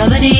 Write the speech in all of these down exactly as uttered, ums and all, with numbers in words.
கவனி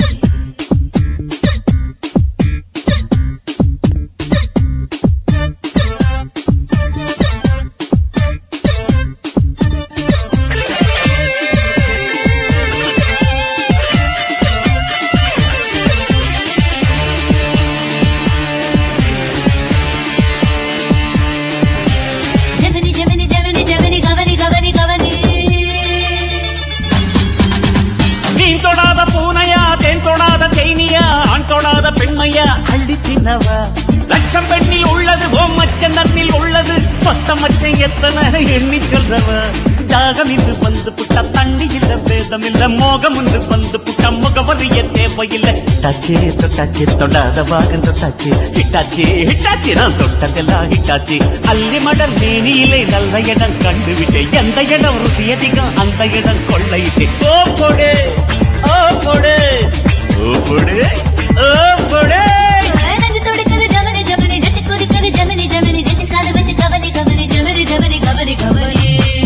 பெண்மையா அள்ளி தின்னவா லட்சம் பெண்ணில் உள்ளது ஓம் மச்சன் தன்னில் உள்ளது பத்த மச்சம் எத்தனை எண்ணி சொல்றவ தாகம் இன்று வந்து புட்ட தண்ணி இல்ல வேதம் இல்ல மோகம் ஒன்று வந்து புட்ட முகவரிய தேவையில்லை ஹிட்டாச்சி தொட்டாச்சி தொடாத பாகம் தொட்டாச்சி ஹிட்டாச்சி ஹிட்டாச்சி நான் தொட்டதெல்லாம் ஹிட்டாச்சி அள்ளி மடல் மேனியிலே நல்ல இடம் கண்டுவிட்டேன் எந்த இடம் ருசி அதிகம் அந்த இடம் கொள்ளையிட்டேன் ஓ போடு ஓ போடு ஓ போடு ஓ போடு நெஞ்சு துடிக்குது ஜமனி ஜமனி நெத்தி குதிக்குது ஜமனி ஜமனி நெத்தி கால வச்சு கவனி கவனி ஜமனி ஜமனி கவனி கவனி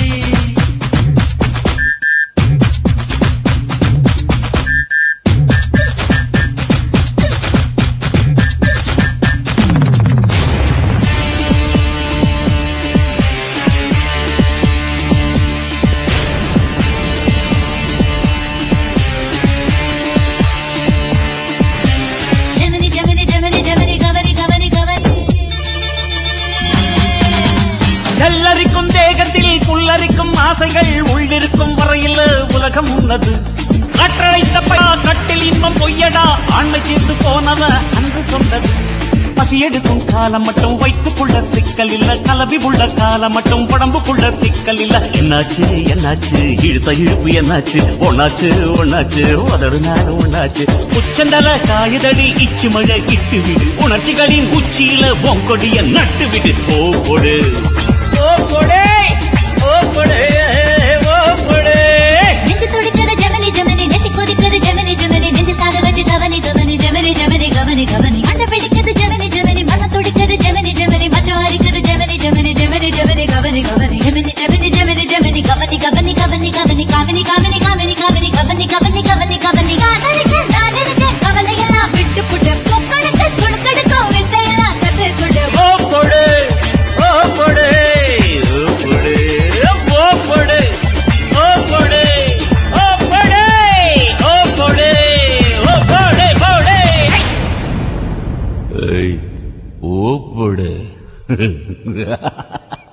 செல்லரிக்கும் தேகத்தில் புல்லரிக்கும் ஆசைகள் உள்ளிருக்கும் வரையில் உலகம் உள்ளது கற்றழைத்த கட்டில் இன்பம் பொய்யடா ஆண்மை தீர்ந்து போனவ அன்று சொன்னது பசி எடுக்கும் காலம் மட்டும் வைத்துக்குள்ள சிக்கல் இல்ல கலவி உள்ள காலம் மட்டும் உடம்புக்குள்ள சிக்கல் இல்ல என்னாச்சு என்னாச்சு இழுத்த இழுப்பு என்னாச்சு ஒன்னாச்சு ஒன்னாச்சு உதடு நாடு ஒன்னாச்சு உச்சந்தல காயுதடி இச்சு மழை இட்டு விடு உணர்ச்சிகளின் உச்சியில பொங்கொடிய நட்டு விடு ஓ கொடு ஓ கொடு ஓ கொடு ஓ கொடு நெஞ்சு துடிக்குது ஜமனி ஜமனி நெத்தி குதிக்குது ஜமனி ஜமனி நெஞ்சு கால வச்சு கவனி கவனி ஜமனி ஜமனி கவனி கவனி அண்ட பிடிக்குது ஜமனி ஜமனி மன துடிக்குது ஜமனி ஜமனி மச்சம் அரிக்குது ஜமனி ஜமனி ஜமனி ஜமனி கவனி கவனி ஜமனி ஜமனி ஜமனி ஜமனி கவனி கவனி கவனி கவனி காமினி காமினி காமினி காமினி கவனி கவனி கவனி கவனி காதலிக்க நாடலிக்க கவலையெல்லாம் விட்டு புட்டு பொங்கலுக்கு சுடுக்கடுக்கும் வித்தையெல்லாம் கத்து கொடு ஓ கொடு ஓ கொடு ஓ கொடு ஓ கொடு ஓ கொடு ஓ கொடு ஓ கொடு ஓ கொடு கொடு ஏய் ஓ கொடு